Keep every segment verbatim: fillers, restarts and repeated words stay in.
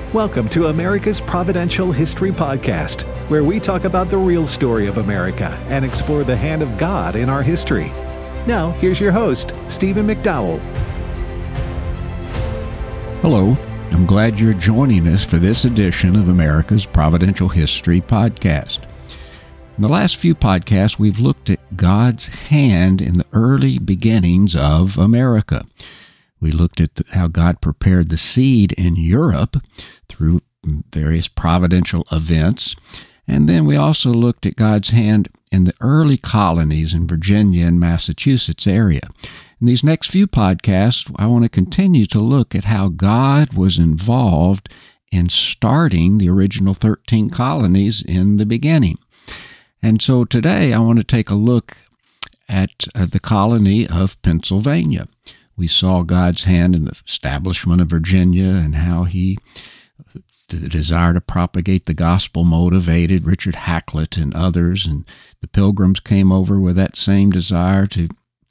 Welcome to America's Providential History Podcast, where we talk about the real story of America and explore the hand of God in our history. Now, here's your host, Stephen McDowell. Hello, I'm glad you're joining us for this edition of America's Providential History Podcast. In the last few podcasts, we've looked at God's hand in the early beginnings of America. We looked at the, how God prepared the seed in Europe through various providential events. And then we also looked at God's hand in the early colonies in Virginia and Massachusetts area. In these next few podcasts, I want to continue to look at how God was involved in starting the original thirteen colonies in the beginning. And so today I want to take a look at uh, the colony of Pennsylvania. We saw God's hand in the establishment of Virginia and how he, the desire to propagate the gospel motivated Richard Hakluyt and others, and the Pilgrims came over with that same desire to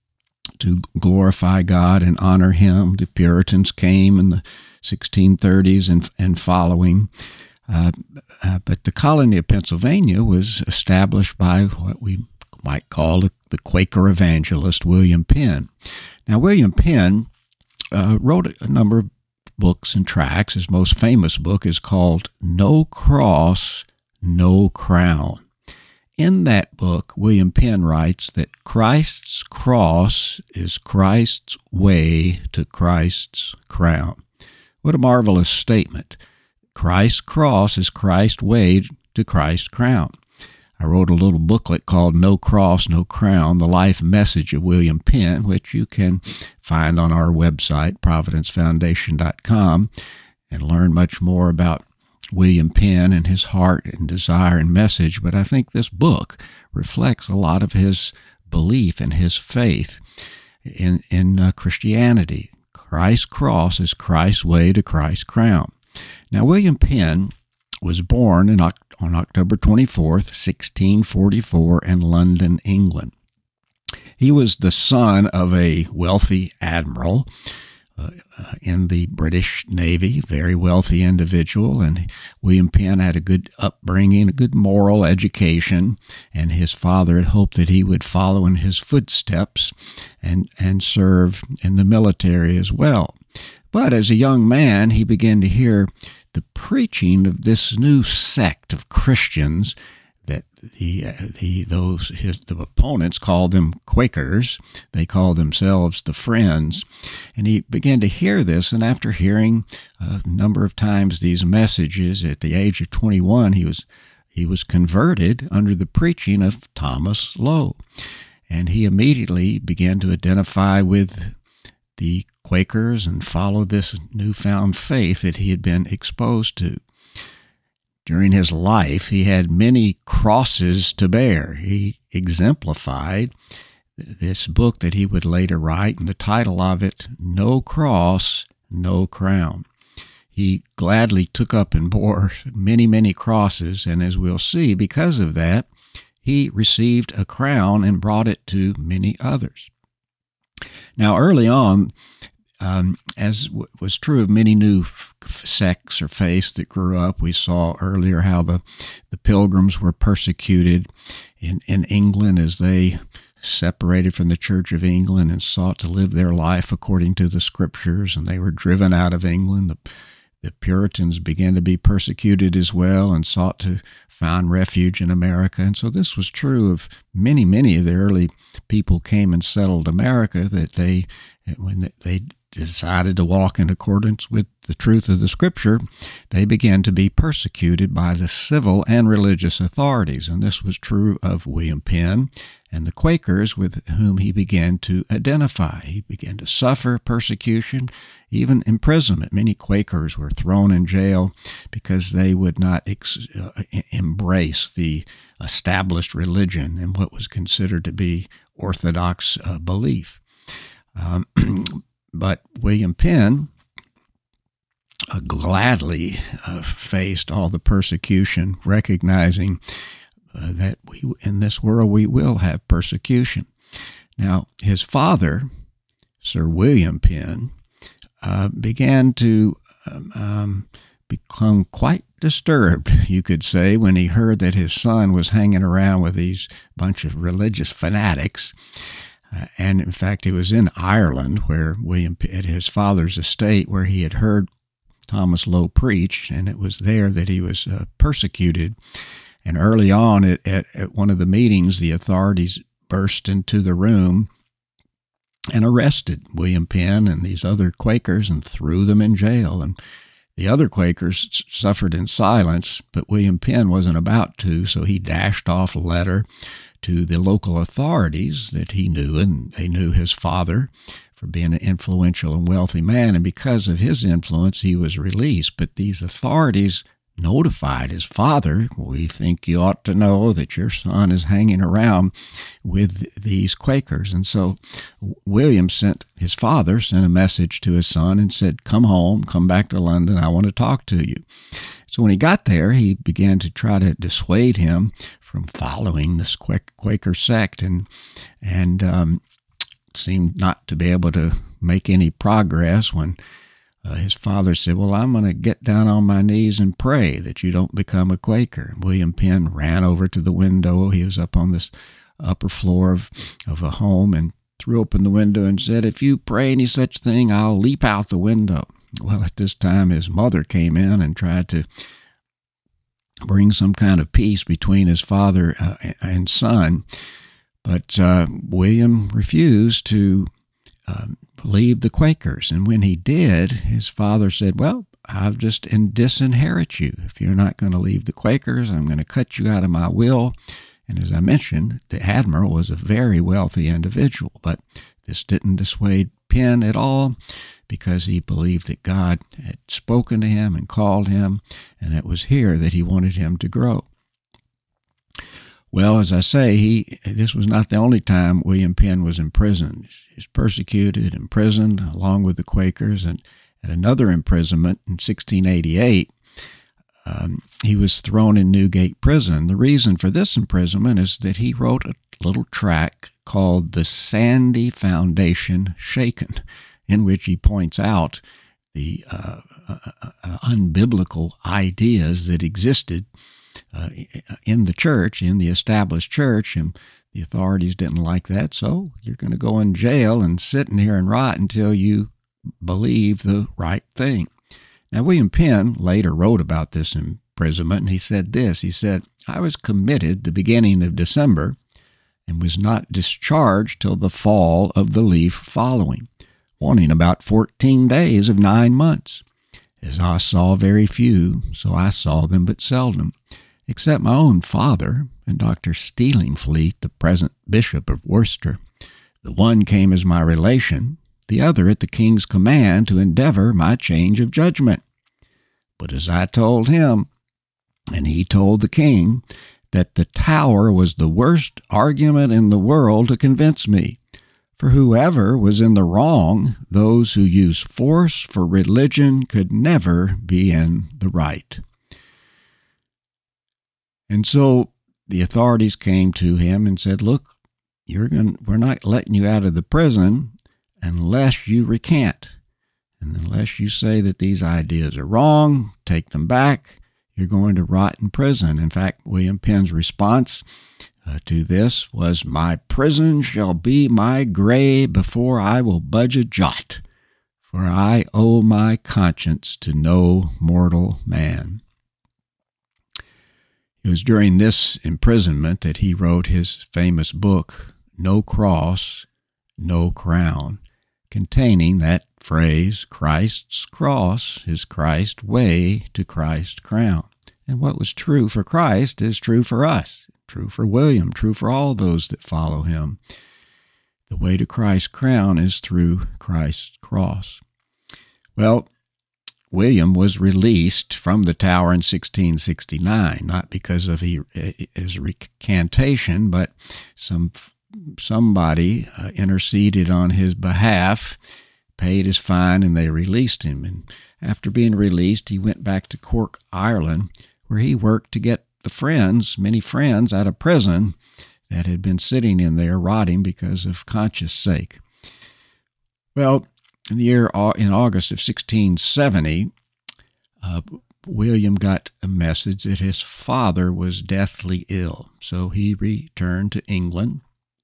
to glorify God and honor Him. The Puritans came in the sixteen thirties and, and following. Uh, uh, but the colony of Pennsylvania was established by what we might call the, the Quaker evangelist William Penn. Now, William Penn uh, wrote a number of books and tracts. His most famous book is called No Cross, No Crown. In that book, William Penn writes that Christ's cross is Christ's way to Christ's crown. What a marvelous statement. Christ's cross is Christ's way to Christ's crown. I wrote a little booklet called No Cross, No Crown, The Life Message of William Penn, which you can find on our website, providence foundation dot com, and learn much more about William Penn and his heart and desire and message. But I think this book reflects a lot of his belief and his faith in, in uh, Christianity. Christ's cross is Christ's way to Christ's crown. Now, William Penn was born in, on October twenty-fourth, sixteen forty-four, in London, England. He was the son of a wealthy admiral uh, uh, in the British Navy, very wealthy individual, and William Penn had a good upbringing, a good moral education, and his father had hoped that he would follow in his footsteps and, and serve in the military as well. But as a young man, he began to hear the preaching of this new sect of Christians that the uh, the those his the opponents called them Quakers. They called themselves the Friends, and he began to hear this. And after hearing a number of times these messages, at the age of twenty-one, he was he was converted under the preaching of Thomas Lowe, and he immediately began to identify with the Quakers and follow this newfound faith that he had been exposed to. During his life, he had many crosses to bear. He exemplified this book that he would later write, and the title of it, No Cross, No Crown. He gladly took up and bore many, many crosses, and as we'll see, because of that, he received a crown and brought it to many others. Now, early on, um, as w- was true of many new f- sects or faiths that grew up, we saw earlier how the, the Pilgrims were persecuted in, in England as they separated from the Church of England and sought to live their life according to the Scriptures, and they were driven out of England. The, the Puritans began to be persecuted as well and sought to find refuge in America. And so this was true of many, many of the early people came and settled America, that they, when they decided to walk in accordance with the truth of the Scripture, they began to be persecuted by the civil and religious authorities. And this was true of William Penn and the Quakers with whom he began to identify. He began to suffer persecution, even imprisonment. Many Quakers were thrown in jail because they would not ex- uh, embrace the established religion and what was considered to be orthodox uh, belief. Um, but William Penn uh, gladly uh, faced all the persecution, recognizing uh, that we, in this world we will have persecution. Now, his father, Sir William Penn, uh, began to um, um, become quite disturbed, you could say, when he heard that his son was hanging around with these bunch of religious fanatics. Uh, and in fact, he was in Ireland, where William, at his father's estate, where he had heard Thomas Lowe preach, and it was there that he was uh, persecuted. And early on at, at, at one of the meetings, the authorities burst into the room and arrested William Penn and these other Quakers and threw them in jail. And the other Quakers suffered in silence, but William Penn wasn't about to, so he dashed off a letter to the local authorities that he knew, and they knew his father for being an influential and wealthy man, and because of his influence, he was released. But these authorities notified his father, "We think you ought to know that your son is hanging around with these Quakers." And so William sent, his father sent a message to his son and said, "Come home, come back to London, I want to talk to you." So when he got there, he began to try to dissuade him from following this Quaker sect, and and um, seemed not to be able to make any progress when uh, his father said, "Well, I'm going to get down on my knees and pray that you don't become a Quaker." And William Penn ran over to the window. He was up on this upper floor of, of a home and threw open the window and said, "If you pray any such thing, I'll leap out the window." Well, at this time, his mother came in and tried to bring some kind of peace between his father uh, and son. But uh, William refused to um, leave the Quakers. And when he did, his father said, "Well, I'll just disinherit you. If you're not going to leave the Quakers, I'm going to cut you out of my will." And as I mentioned, the admiral was a very wealthy individual. But this didn't dissuade Penn at all, because he believed that God had spoken to him and called him, and it was here that he wanted him to grow. Well, as I say, he this was not the only time William Penn was imprisoned. He was persecuted, imprisoned, along with the Quakers, and at another imprisonment in sixteen eighty-eight, um, he was thrown in Newgate Prison. The reason for this imprisonment is that he wrote a little tract called "The Sandy Foundation Shaken," in which he points out the uh, uh, uh, unbiblical ideas that existed uh, in the church, in the established church, and the authorities didn't like that. So you're going to go in jail and sit in here and rot until you believe the right thing. Now, William Penn later wrote about this imprisonment, and he said this. He said, "I was committed the beginning of December and was not discharged till the fall of the leaf following, wanting about fourteen days of nine months. As I saw very few, so I saw them but seldom, except my own father and Doctor Stillingfleet, the present Bishop of Worcester. The one came as my relation, the other at the king's command to endeavor my change of judgment. But as I told him, and he told the king, that the Tower was the worst argument in the world to convince me. For whoever was in the wrong, those who use force for religion could never be in the right." And so the authorities came to him and said, "Look, you're going we're not letting you out of the prison unless you recant. And unless you say that these ideas are wrong, take them back, you're going to rot in prison." In fact, William Penn's response uh, to this was, "My prison shall be my grave before I will budge a jot, for I owe my conscience to no mortal man." It was during this imprisonment that he wrote his famous book, No Cross, No Crown, containing that phrase, "Christ's cross is Christ's way to Christ's crown." And what was true for Christ is true for us, true for William, true for all those that follow him. The way to Christ's crown is through Christ's cross. Well, William was released from the Tower in sixteen sixty-nine, not because of his recantation, but some somebody uh, interceded on his behalf, paid his fine, and they released him. And after being released, he went back to Cork, Ireland, where he worked to get the friends, many friends, out of prison that had been sitting in there rotting because of conscience sake. Well, in the year in August of sixteen seventy, uh, William got a message that his father was deathly ill, so he returned to England.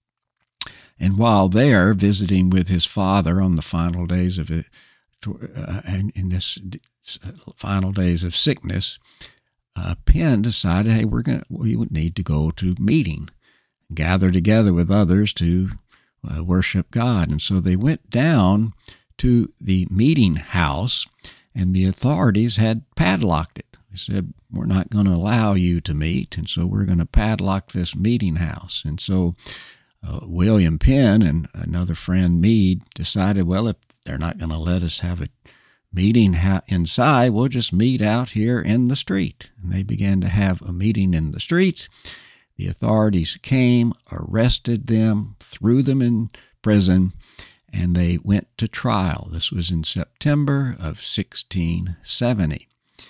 And while there, visiting with his father on the final days of it, uh, and in this final days of sickness, uh, Penn decided, hey, we're going we would need to go to meeting, gather together with others to uh, worship God. And so they went down to the meeting house, and the authorities had padlocked it. They said, we're not going to allow you to meet, and so we're going to padlock this meeting house. And so uh, William Penn and another friend, Meade, decided, well, if they're not going to let us have a meeting ha- inside, we'll just meet out here in the street. And they began to have a meeting in the street. The authorities came, arrested them, threw them in prison, and they went to trial. This was in September of sixteen seventy.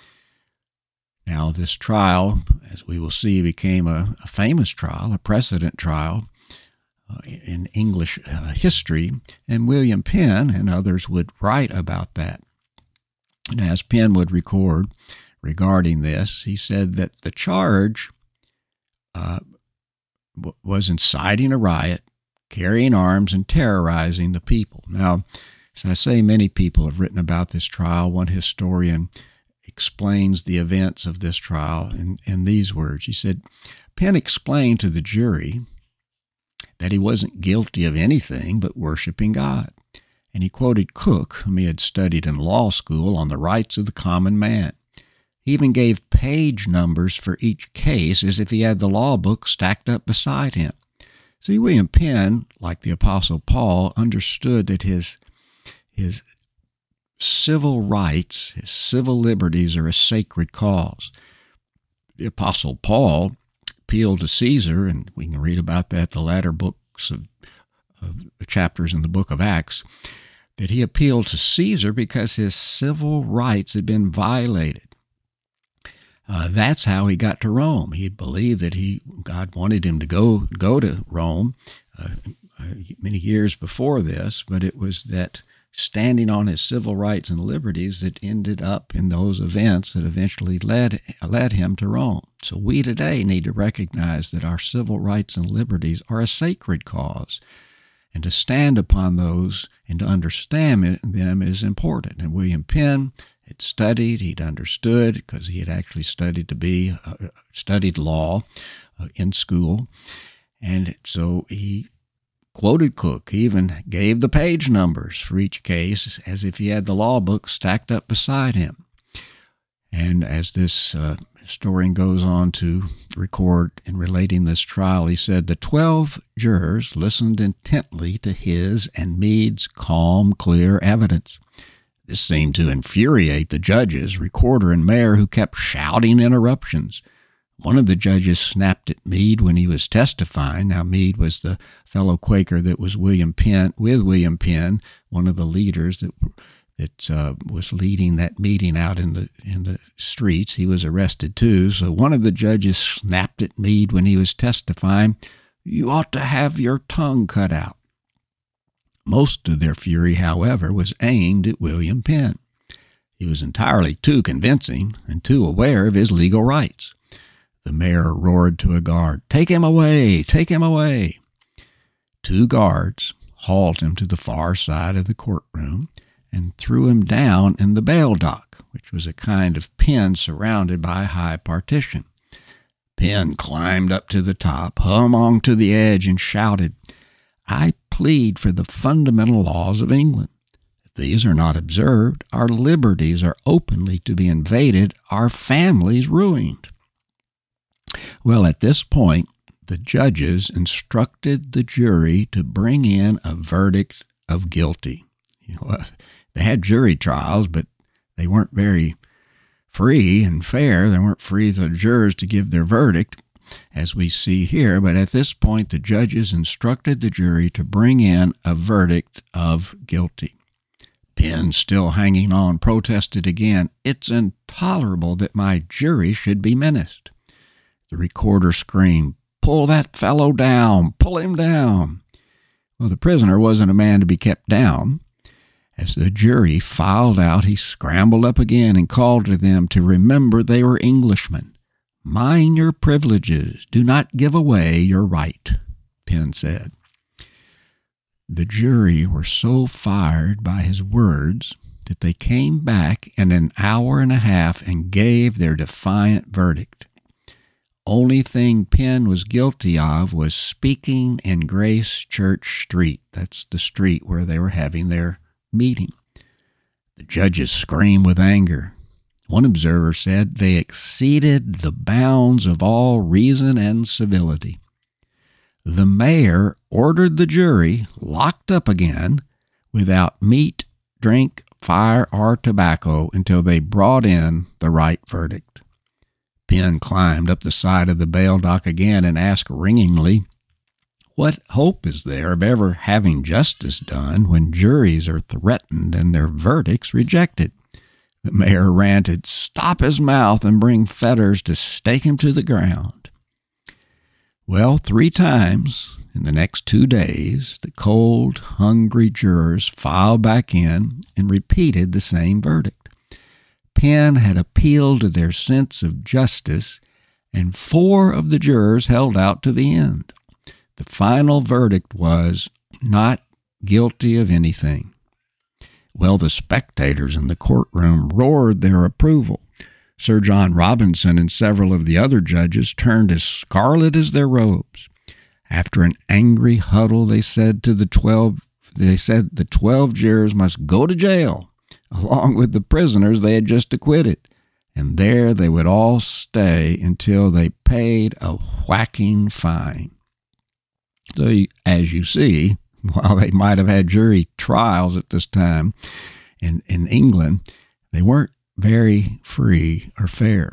Now, this trial, as we will see, became a, a famous trial, a precedent trial uh, in English uh, history, and William Penn and others would write about that. And as Penn would record regarding this, he said that the charge uh, w- was inciting a riot, carrying arms, and terrorizing the people. Now, as I say, many people have written about this trial. One historian explains the events of this trial in, in these words. He said, Penn explained to the jury that he wasn't guilty of anything but worshiping God. And he quoted Coke, whom he had studied in law school, on the rights of the common man. He even gave page numbers for each case as if he had the law book stacked up beside him. See, William Penn, like the Apostle Paul, understood that his, his civil rights, his civil liberties are a sacred cause. The Apostle Paul appealed to Caesar, and we can read about that in the latter books of, of the chapters in the book of Acts, that he appealed to Caesar because his civil rights had been violated. Uh, that's how he got to Rome. He believed that he God wanted him to go go to Rome uh, many years before this, but it was that standing on his civil rights and liberties that ended up in those events that eventually led led him to Rome. So we today need to recognize that our civil rights and liberties are a sacred cause, and to stand upon those and to understand it, them is important. And William Penn had studied, he'd understood, because he had actually studied to be, uh, studied law uh, in school. And so he quoted Coke. He even gave the page numbers for each case as if he had the law book stacked up beside him. And as this uh, historian goes on to record in relating this trial, he said, the twelve jurors listened intently to his and Meade's calm, clear evidence. This seemed to infuriate the judges, recorder, and mayor, who kept shouting interruptions. One of the judges snapped at Meade when he was testifying. Now, Meade was the fellow Quaker that was William Penn, with William Penn, one of the leaders that that uh, was leading that meeting out in the in the streets. He was arrested too. So one of the judges snapped at Meade when he was testifying, "You ought to have your tongue cut out." Most of their fury, however, was aimed at William Penn. He was entirely too convincing and too aware of his legal rights. The mayor roared to a guard, "Take him away! Take him away!" Two guards hauled him to the far side of the courtroom and threw him down in the bail dock, which was a kind of pen surrounded by a high partition. Penn climbed up to the top, hung on to the edge, and shouted, "I plead for the fundamental laws of England. If these are not observed, our liberties are openly to be invaded, our families ruined." Well, at this point, the judges instructed the jury to bring in a verdict of guilty. You know, they had jury trials, but they weren't very free and fair. They weren't free for the jurors to give their verdict, as we see here. But at this point, the judges instructed the jury to bring in a verdict of guilty. Penn, still hanging on, protested again, "It's intolerable that my jury should be menaced." The recorder screamed, "Pull that fellow down! Pull him down!" Well, the prisoner wasn't a man to be kept down, As the jury filed out, he scrambled up again and called to them to remember they were Englishmen. "Mind your privileges. Do not give away your right," Penn said. The jury were so fired by his words that they came back in an hour and a half and gave their defiant verdict. Only thing Penn was guilty of was speaking in Grace Church Street. That's the street where they were having their meeting. The judges screamed with anger. One observer said they exceeded the bounds of all reason and civility. The mayor ordered the jury locked up again without meat, drink, fire, or tobacco until they brought in the right verdict. Penn climbed up the side of the bail dock again and asked ringingly, "What hope is there of ever having justice done when juries are threatened and their verdicts rejected?" The mayor ranted, "Stop his mouth and bring fetters to stake him to the ground." Well, three times in the next two days, the cold, hungry jurors filed back in and repeated the same verdict. Penn had appealed to their sense of justice, and four of the jurors held out to the end. The final verdict was not guilty of anything. Well, the spectators in the courtroom roared their approval. Sir John Robinson and several of the other judges turned as scarlet as their robes. After an angry huddle, they said to the twelve, they said the twelve jurors must go to jail, along with the prisoners they had just acquitted, and there they would all stay until they paid a whacking fine. So, as you see, while they might have had jury trials at this time in, in England, they weren't very free or fair.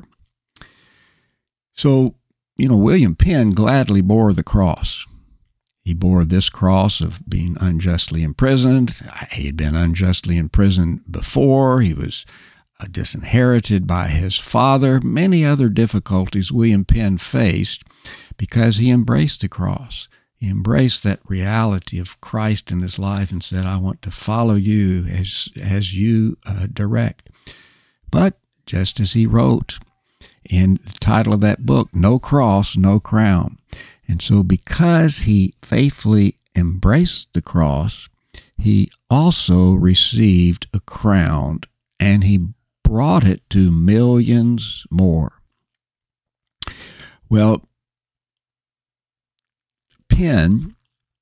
So, you know, William Penn gladly bore the cross. He bore this cross of being unjustly imprisoned. He had been unjustly imprisoned before. He was uh, disinherited by his father. Many other difficulties William Penn faced because he embraced the cross. He embraced that reality of Christ in his life and said, "I want to follow you as, as you uh, direct." But just as he wrote in the title of that book, "No cross, no crown." And so because he faithfully embraced the cross, he also received a crown, and he brought it to millions more. Well, Penn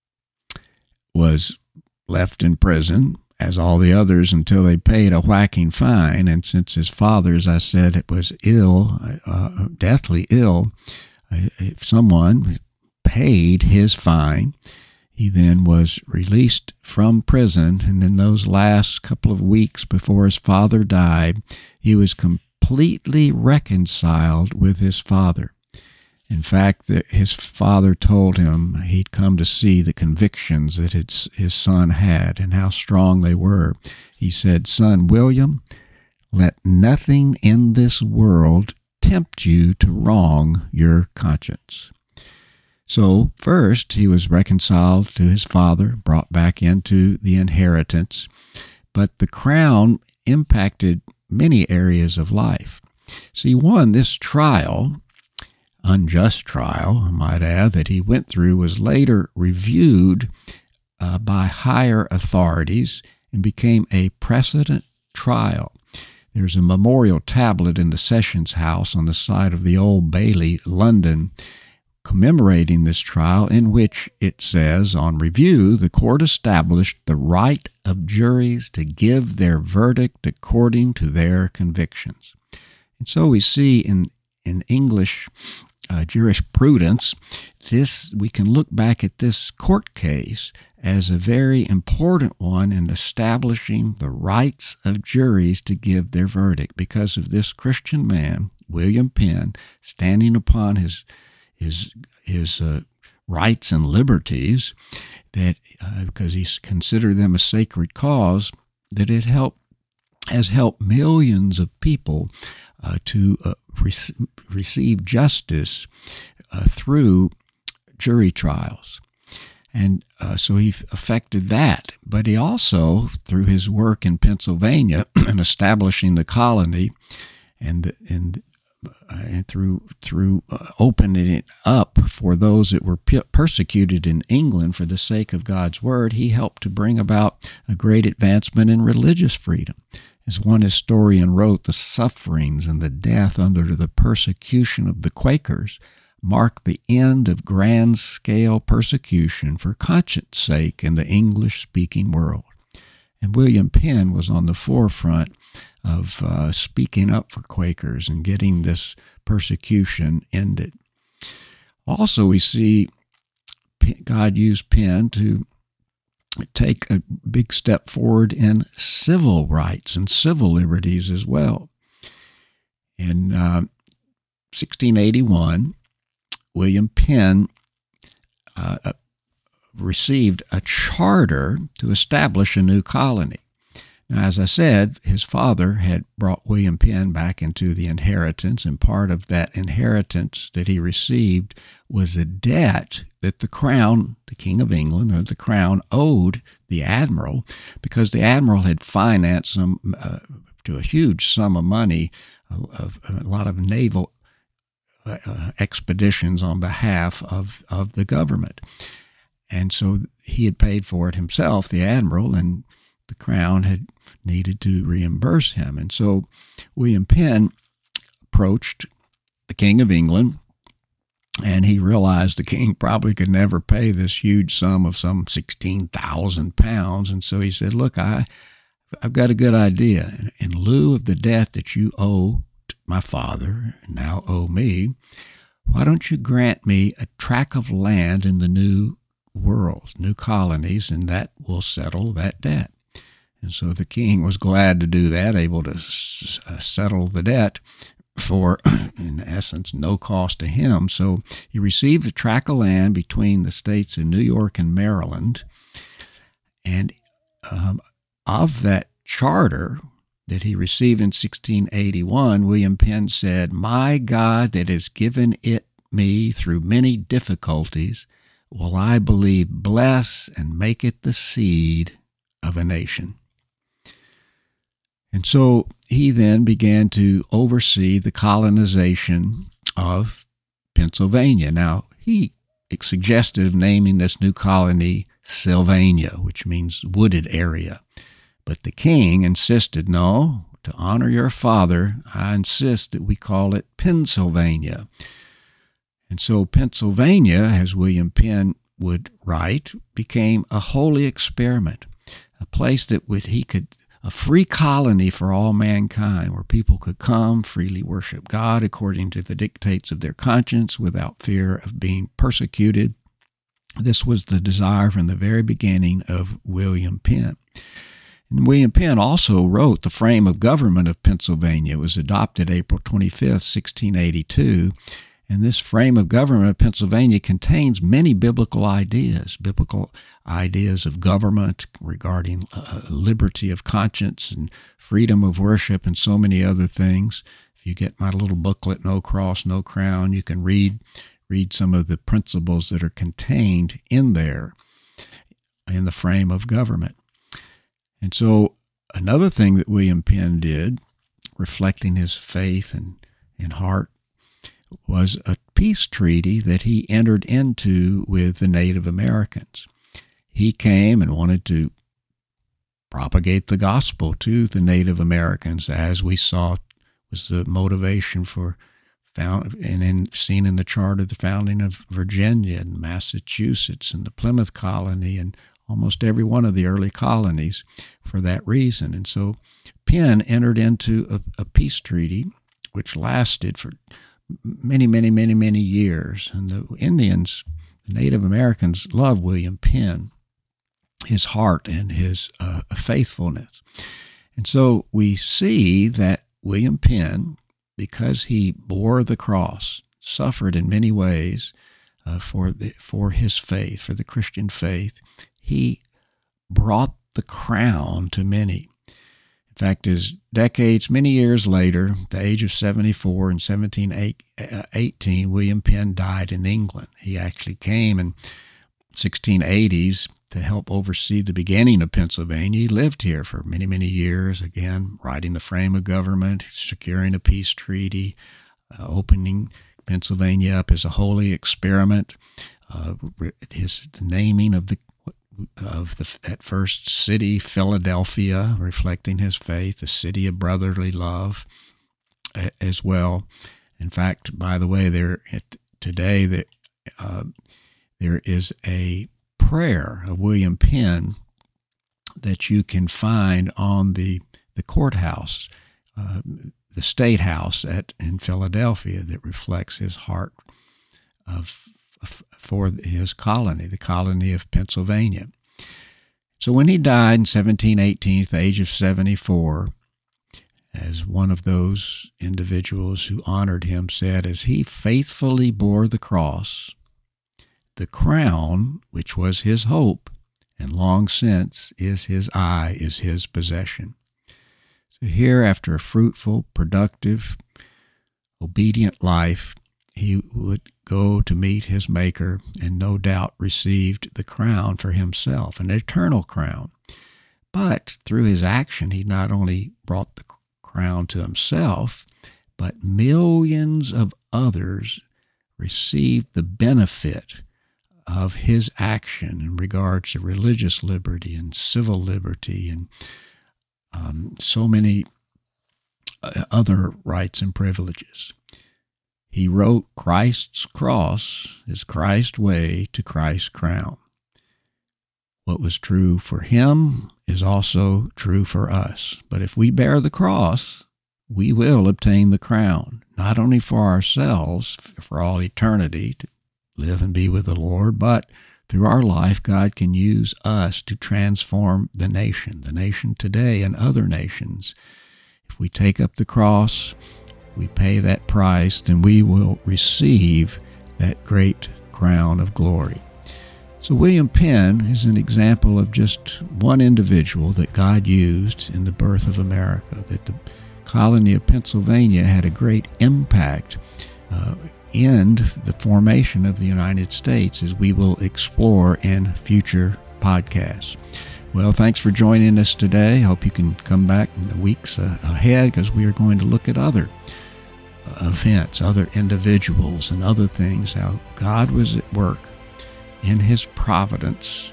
was left in prison, as all the others, until they paid a whacking fine. And since his father, as I said, it was ill, uh, deathly ill, if someone paid his fine, he then was released from prison. And in those last couple of weeks before his father died, he was completely reconciled with his father. In fact, the, his father told him he'd come to see the convictions that his, his son had and how strong they were. He said, "Son William, let nothing in this world tempt you to wrong your conscience." So first, he was reconciled to his father, brought back into the inheritance, but the crown impacted many areas of life. See, one, this trial, unjust trial, I might add, that he went through was later reviewed uh, by higher authorities and became a precedent trial. There's a memorial tablet in the Sessions House on the site of the Old Bailey, London, commemorating this trial, in which it says, "On review, the court established the right of juries to give their verdict according to their convictions." And so we see in, in English Uh, jurisprudence, this we can look back at this court case as a very important one in establishing the rights of juries to give their verdict, because of this Christian man, William Penn, standing upon his his his uh, rights and liberties, that uh, because he considered them a sacred cause, that it helped has helped millions of people uh, to uh, re- receive justice uh, through jury trials. And uh, so he affected that. But he also, through his work in Pennsylvania and establishing the colony, and and, uh, and through through uh, opening it up for those that were p- persecuted in England for the sake of God's word, he helped to bring about a great advancement in religious freedom. As one historian wrote, the sufferings and the death under the persecution of the Quakers marked the end of grand-scale persecution for conscience sake in the English-speaking world. And William Penn was on the forefront of uh, speaking up for Quakers and getting this persecution ended. Also, we see God used Penn to take a big step forward in civil rights and civil liberties as well. In uh, sixteen eighty-one, William Penn uh, received a charter to establish a new colony. Now, as I said, his father had brought William Penn back into the inheritance, and part of that inheritance that he received was a debt that the crown, the King of England, or the crown, owed the admiral, because the admiral had financed some, uh, to a huge sum of money, a, a lot of naval Uh, expeditions on behalf of, of the government. And so he had paid for it himself, the admiral, and the crown had needed to reimburse him. And so William Penn approached the King of England, and he realized the king probably could never pay this huge sum of some sixteen thousand pounds. And so he said, look, I, I've got a good idea. In, in lieu of the debt that you owe my father, and now owe me, why don't you grant me a tract of land in the new world, new colonies, and that will settle that debt. And so the king was glad to do that, able to s- uh, settle the debt for, in essence, no cost to him. So he received a tract of land between the states of New York and Maryland, and um, of that charter that he received in sixteen eighty-one, William Penn said, "My God that has given it me through many difficulties, will I believe bless and make it the seed of a nation." And so he then began to oversee the colonization of Pennsylvania. Now, he suggested of naming this new colony Sylvania, which means wooded area. But the king insisted, no, to honor your father, I insist that we call it Pennsylvania. And so Pennsylvania, as William Penn would write, became a holy experiment, a place that would, he could, a free colony for all mankind, where people could come, freely worship God according to the dictates of their conscience without fear of being persecuted. This was the desire from the very beginning of William Penn. And William Penn also wrote the frame of government of Pennsylvania. It was adopted April twenty-fifth, sixteen eighty-two. And this frame of government of Pennsylvania contains many biblical ideas, biblical ideas of government regarding uh, liberty of conscience and freedom of worship and so many other things. If you get my little booklet, No Cross, No Crown, you can read, read some of the principles that are contained in there in the frame of government. And so another thing that William Penn did, reflecting his faith and, and heart, was a peace treaty that he entered into with the Native Americans. He came and wanted to propagate the gospel to the Native Americans, as we saw was the motivation for found and in, seen in the chart of the founding of Virginia and Massachusetts and the Plymouth colony and almost every one of the early colonies for that reason. And so Penn entered into a, a peace treaty which lasted for many, many, many, many years. And the Indians, the Native Americans, loved William Penn, his heart and his uh, faithfulness. And so we see that William Penn, because he bore the cross, suffered in many ways uh, for the, for his faith, for the Christian faith, he brought the crown to many. In fact, as decades, many years later, at the age of seventy-four in seventeen eighteen, William Penn died in England. He actually came and sixteen eighties to help oversee the beginning of Pennsylvania. He lived here for many, many years, again, writing the frame of government, securing a peace treaty, uh, opening Pennsylvania up as a holy experiment, uh, his the naming of the of the that first city, Philadelphia, reflecting his faith, the city of brotherly love, a, as well. In fact, by the way, there today that uh, there is a prayer of William Penn that you can find on the the courthouse, uh, the State House at in Philadelphia, that reflects his heart of, of for his colony, the colony of Pennsylvania. So when he died in seventeen eighteen, at the age of seventy-four, as one of those individuals who honored him said, as he faithfully bore the cross, the crown, which was his hope, and long since is his eye, is his possession. So here, after a fruitful, productive, obedient life, he would go to meet his Maker and no doubt received the crown for himself, an eternal crown. But through his action, he not only brought the crown to himself, but millions of others received the benefit of his action in regards to religious liberty and civil liberty and um, so many other rights and privileges. He wrote, Christ's cross is Christ's way to Christ's crown. What was true for him is also true for us. But if we bear the cross, we will obtain the crown, not only for ourselves, for all eternity, to live and be with the Lord, but through our life, God can use us to transform the nation, the nation today and other nations. If we take up the cross, we pay that price, then we will receive that great crown of glory. So William Penn is an example of just one individual that God used in the birth of America, that the colony of Pennsylvania had a great impact uh, in the formation of the United States, as we will explore in future podcasts. Well, thanks for joining us today. Hope you can come back in the weeks uh, ahead, because we are going to look at other events, other individuals, and other things, how God was at work in his providence,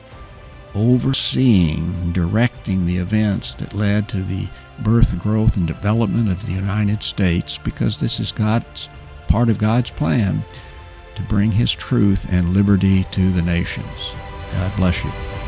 overseeing, directing the events that led to the birth, growth, and development of the United States, because this is God's part of God's plan to bring his truth and liberty to the nations. God bless you.